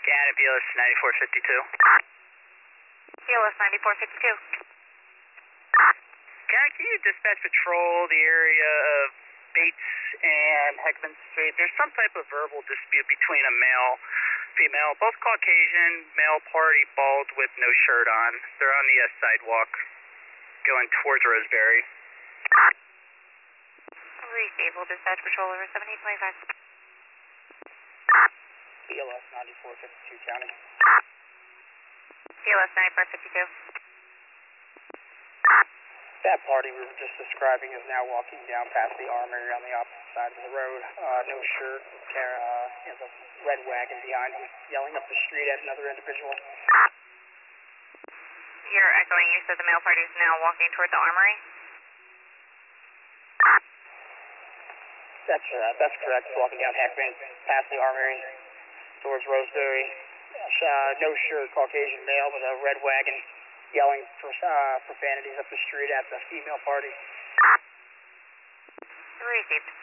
Gannett, BLS 9452. BLS 9452. Gannett, can you dispatch patrol the area of Bates and Heckman Street? There's some type of verbal dispute between a male, female, both Caucasian, male party, bald with no shirt on. They're on the sidewalk going towards Roseberry. Receive, will dispatch patrol over 7825. BLS 9452 County. BLS 9452. That party we were just describing is now walking down past the armory on the opposite side of the road. No shirt, has a red wagon behind him, yelling up the street at another individual. You're echoing, you said the male party is now walking toward the armory? That's correct. It's walking down Heckman, past the armory, towards Roseberry. No shirt, Caucasian male with a red wagon, yelling profanities up the street at the female party. Received.